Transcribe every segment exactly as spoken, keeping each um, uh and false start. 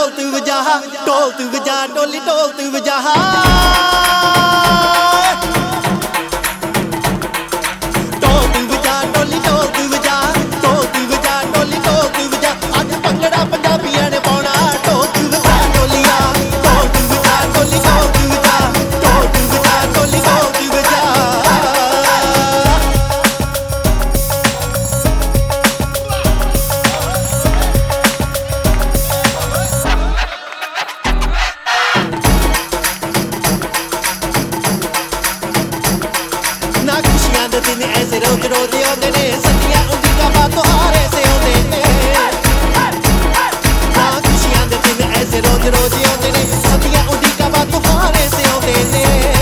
ढोल तू वजा, ढोल तू वजा, ढोली ढोल तू वजा। ढोल तू वजा, ढोली ढोल तू वजा, ढोल तू वजा, ढोली ढोल तू वजा। अज भंगड़ा पंजाबियां ने पाउणा, ढोल तू वजा ढोलिया, ढोल तू वजा, ढोली ढोल तू वजा, ढोल तू वजा, ढोली ढोल तू वजा। दिन ऐसे रोज रोज आते ने, सदियां उंदियां बातों हारे से आते ने। हाँ खुशियां दे दिन ऐसे रोज रोज आते ने, सदियां उंदियां बातों हारे से आते ने।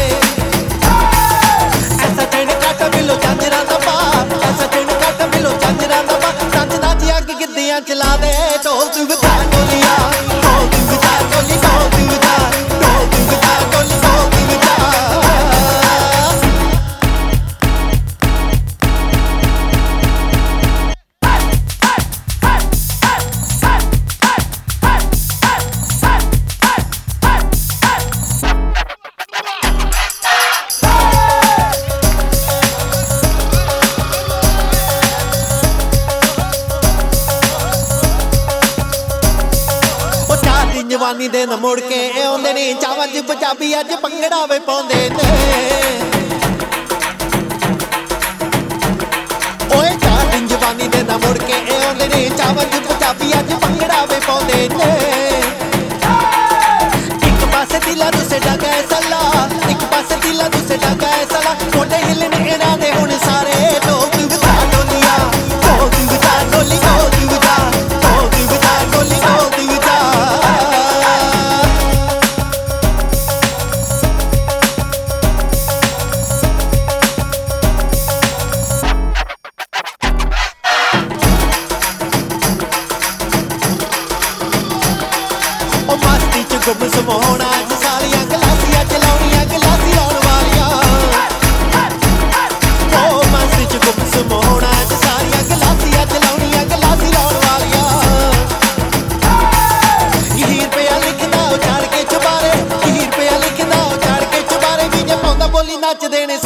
ऐसा दिन कट मिलो झांझरा दा बाप, ऐसा दिन कट मिलो झांझरा दा बाप। नच नच अग गिद्दियां चला दे, ढोल तू वजा ढोलिया, ढोल तू वजा, ढोली ढोल तू वजा, ढोल तू वजा, ढोली ढोल तू वजा। जवानी दे न मुड़ के आउंदे ने, चावां च पंजाबी अज भंगड़ा वे पाउंदे ने। ओए चार दिन जवानी दे न मुड़ के आउंदे ने, चावां च पंजाबी अज भंगड़ा वे पाउंदे ने। एक पासे दिला दूसरे डगा सला, एक पासे दिला दूसरे डगा सला। मोढे हिलने इन्हां दे हुण सारे, ढोल तू वजा ढोलिया, ढोल तू वजा, ढोली ढोल तू वजा, ढोल तू वजा, ढोली ढोल तू वजा। गुमसुम होना अज सारियां गलासियां चलाउणियां, गलासी लाउण वालियां। ओ मस्ती च गुमसुम होना अज सारियां गलासियां चलाउणियां, गलासी लाउण वालियां। हीर पिया लिखदा चढ़ के चुबारे, हीर पिया लिखदा चढ़ के चुबारे। वीजे पाउंदा बोली नच देने